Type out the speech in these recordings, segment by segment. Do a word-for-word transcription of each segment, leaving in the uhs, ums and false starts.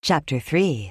Chapter three.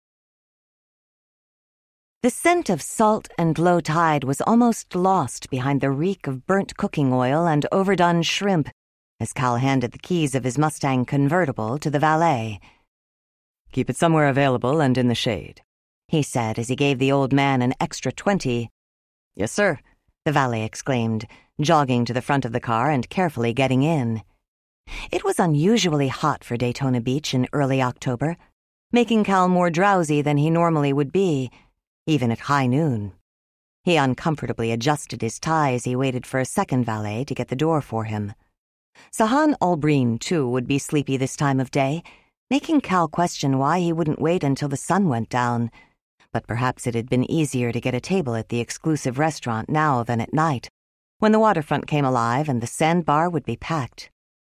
The scent of salt and low tide was almost lost behind the reek of burnt cooking oil and overdone shrimp as Cal handed the keys of his Mustang convertible to the valet. "Keep it somewhere available and in the shade," he said as he gave the old man an extra twenty. "Yes, sir," the valet exclaimed, jogging to the front of the car and carefully getting in. It was unusually hot for Daytona Beach in early October, making Cal more drowsy than he normally would be, even at high noon. He uncomfortably adjusted his tie as he waited for a second valet to get the door for him. Sahan Albreen, too, would be sleepy this time of day, making Cal question why he wouldn't wait until the sun went down. But perhaps it had been easier to get a table at the exclusive restaurant now than at night, when the waterfront came alive and the sandbar would be packed.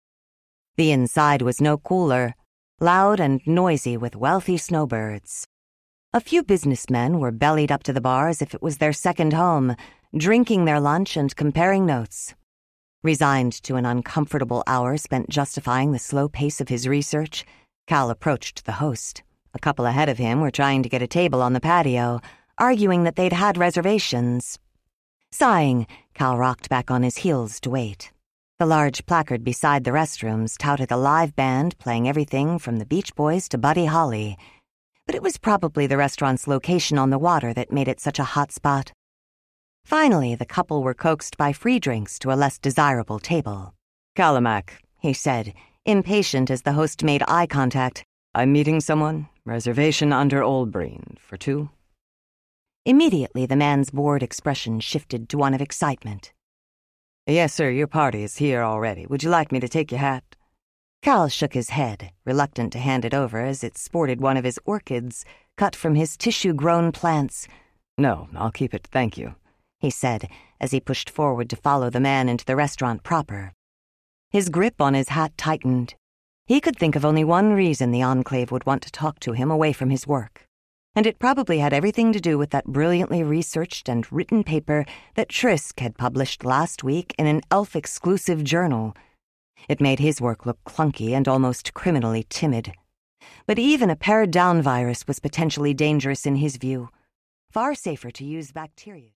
The inside was no cooler, loud and noisy with wealthy snowbirds. A few businessmen were bellied up to the bar as if it was their second home, drinking their lunch and comparing notes. Resigned to an uncomfortable hour spent justifying the slow pace of his research, Cal approached the host. A couple ahead of him were trying to get a table on the patio, arguing that they'd had reservations. Sighing, Cal rocked back on his heels to wait. The large placard beside the restrooms touted a live band playing everything from the Beach Boys to Buddy Holly, but it was probably the restaurant's location on the water that made it such a hot spot. Finally, the couple were coaxed by free drinks to a less desirable table. "Calamac," he said, impatient as the host made eye contact. "I'm meeting someone. Reservation under Albreen. For two?" Immediately, the man's bored expression shifted to one of excitement. "Yes, sir, your party is here already. Would you like me to take your hat?" Cal shook his head, reluctant to hand it over as it sported one of his orchids, cut from his tissue-grown plants. "No, I'll keep it, thank you," he said as he pushed forward to follow the man into the restaurant proper. His grip on his hat tightened. He could think of only one reason the Enclave would want to talk to him away from his work, and it probably had everything to do with that brilliantly researched and written paper that Trisk had published last week in an Elf-exclusive journal. It made his work look clunky and almost criminally timid. But even a pared-down virus was potentially dangerous in his view. Far safer to use bacteria.